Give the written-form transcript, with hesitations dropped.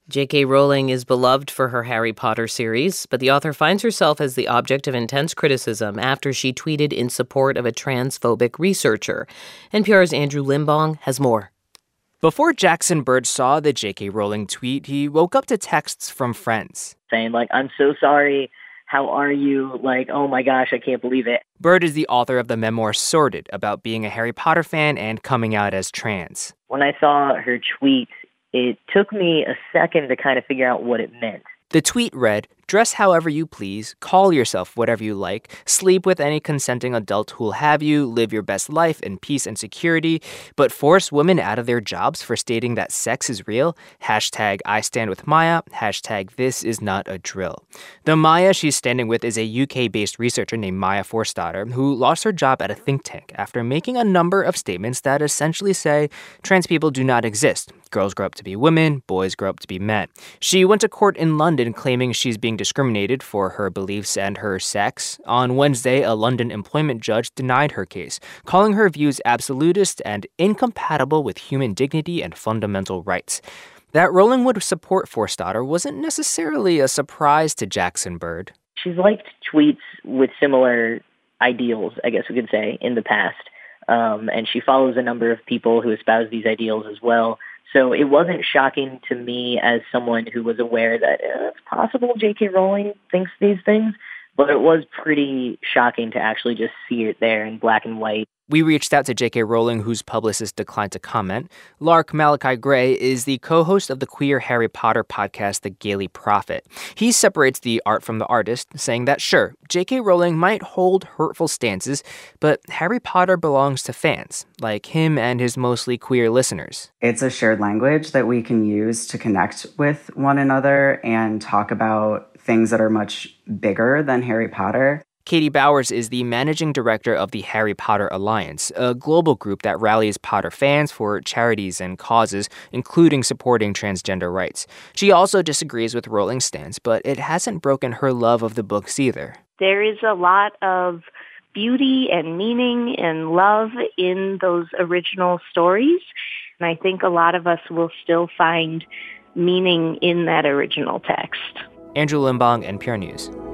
J.K. Rowling is beloved for her Harry Potter series, but the author finds herself as the object of intense criticism after she tweeted in support of a transphobic researcher. NPR's Andrew Limbong has more. Before Jackson Bird saw the J.K. Rowling tweet, he woke up to texts from friends saying, I'm so sorry. How are you? Oh my gosh, I can't believe it. Bird is the author of the memoir Sorted, about being a Harry Potter fan and coming out as trans. When I saw her tweet, it took me a second to kind of figure out what it meant. The tweet read, "Dress however you please, call yourself whatever you like, sleep with any consenting adult who'll have you, live your best life in peace and security, but force women out of their jobs for stating that sex is real. Hashtag I stand with Maya. Hashtag this is not a drill." The Maya she's standing with is a UK-based researcher named Maya Forstater, who lost her job at a think tank after making a number of statements that essentially say trans people do not exist. Girls grow up to be women, boys grow up to be men. She went to court in London claiming she's being discriminated for her beliefs and her sex. On Wednesday, a London employment judge denied her case, calling her views absolutist and incompatible with human dignity and fundamental rights. That Rowling would support Forstater wasn't necessarily a surprise to Jackson Bird. She's liked tweets with similar ideals, I guess we could say, in the past. And she follows a number of people who espouse these ideals as well. So it wasn't shocking to me as someone who was aware that it's possible J.K. Rowling thinks these things, but it was pretty shocking to actually just see it there in black and white. We reached out to J.K. Rowling, whose publicist declined to comment. Lark Malachi Gray is the co-host of the queer Harry Potter podcast, The Gayly Prophet. He separates the art from the artist, saying that, sure, J.K. Rowling might hold hurtful stances, but Harry Potter belongs to fans, like him and his mostly queer listeners. It's a shared language that we can use to connect with one another and talk about things that are much bigger than Harry Potter. Katie Bowers is the managing director of the Harry Potter Alliance, a global group that rallies Potter fans for charities and causes, including supporting transgender rights. She also disagrees with Rowling's stance, but it hasn't broken her love of the books either. There is a lot of beauty and meaning and love in those original stories, and I think a lot of us will still find meaning in that original text. Andrew Limbong, NPR News.